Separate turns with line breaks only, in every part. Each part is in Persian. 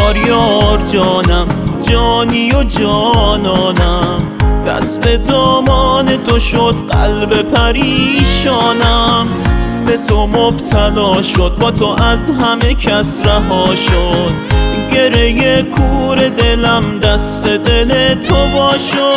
یار یار جانم، جانی و جانانم. دست به دامان تو شد قلب پریشانم، به تو مبتلا شد با تو از همه کس رها شد. گره کور دلم دست دل تو وا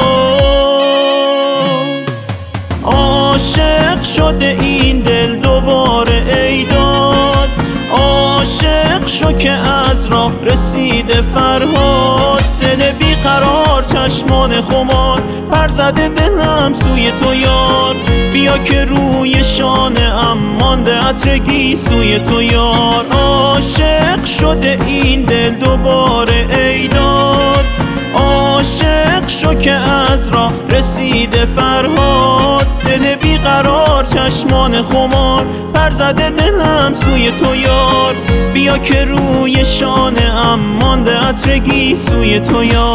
شد. عاشق شده این دل دوباره ای داد، عاشق شو که از راه رسیده فرهاد. دل بیقرار چشمان خمار پر زده دلم سوی تو یار. بیا که روی شانه‌ام مانده عطر گیسوی تو یار. عاشق شده این دل دوباره ای داد، عاشق شو که از راه رسیده فرهاد. دل بیقرار چشمان خمار پر زده دلم سوی تو یار. بیا که روی شانه‌ام مانده عطر گیسوی تو یار.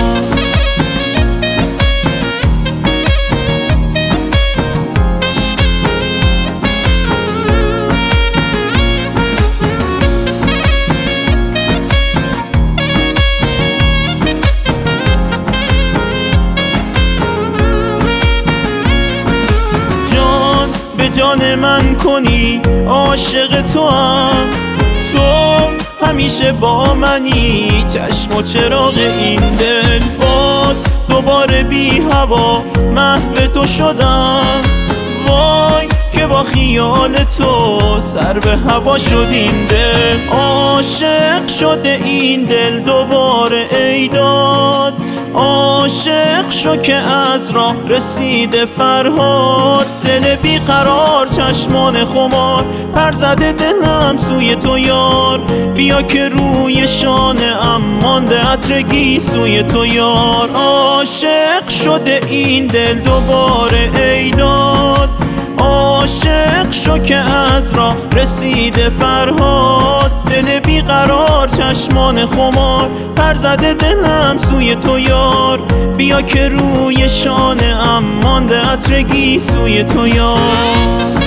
جان من کنی عاشق تو هم، تو همیشه با منی چشم و چراغ این دل. باز دوباره بی هوا محو تو شدم، وای که با خیال تو سر به هوا شد این دل. عاشق شده این دل دوباره ای داد، عاشق شو که از راه رسیده فرهاد. دل بیقرار چشمان خمار پر زده دلم سوی تو یار. بیا که روی شانه‌ام مانده عطر گیسوی تو یار. عاشق شده این دل دوباره ای داد، عاشق شو که از راه رسیده فرهاد. دل بیقرار چشمان خمار پر زده دلم سوی تو یار. بیا که روی شانه‌ام مانده عطر گیسوی تو یار.